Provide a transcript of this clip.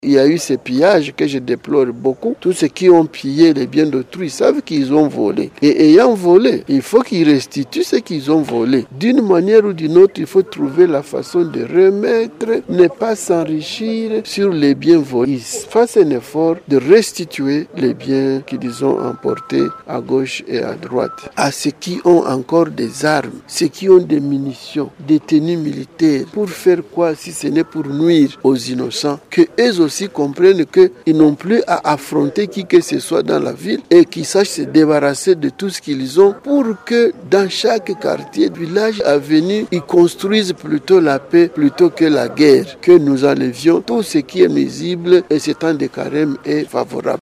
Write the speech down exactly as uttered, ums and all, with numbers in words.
Il y a eu ces pillages que je déplore beaucoup. Tous ceux qui ont pillé les biens d'autrui savent qu'ils ont volé. Et ayant volé, il faut qu'ils restituent ce qu'ils ont volé. D'une manière ou d'une autre, il faut trouver la façon de remettre, ne pas s'enrichir sur les biens volés. Ils fassent un effort de restituer les biens qu'ils ont emportés à gauche et à droite. À ceux qui ont encore des armes, ceux qui ont des munitions, des tenues militaires, pour faire quoi si ce n'est pour nuire aux innocents, que eux aussi comprennent qu'ils n'ont plus à affronter qui que ce soit dans la ville et qu'ils sachent se débarrasser de tout ce qu'ils ont pour que dans chaque quartier, village à venir, ils construisent plutôt la paix plutôt que la guerre, que nous enlevions tout ce qui est nuisible et ce temps de carême est favorable.